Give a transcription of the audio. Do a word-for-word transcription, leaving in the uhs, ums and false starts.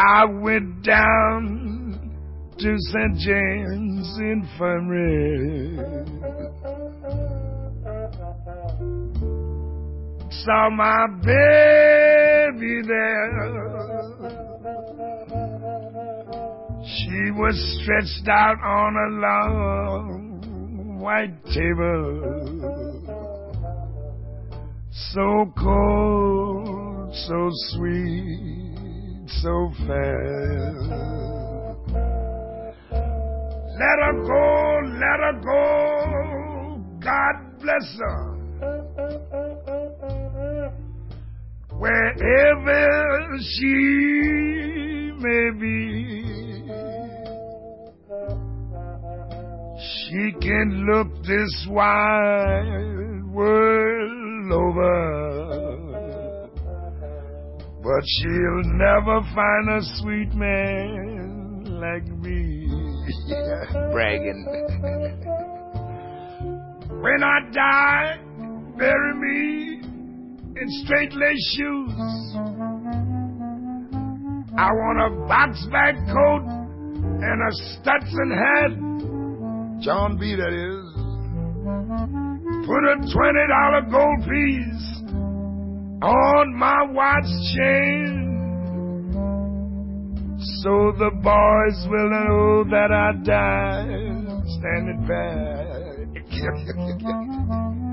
I went down to Saint James Infirmary. Saw my baby there. She was stretched out on a long white table. So cold, so sweet, so fair. Let her go, let her go, God bless her. Wherever she may be, she can look this wide world over, but she'll never find a sweet man like me. Bragging. When I die, bury me in straight lace shoes. I want a box back coat and a Stetson hat. John B. that is. Put a twenty dollar gold piece on my watch chain, so the boys will know that I died standing back.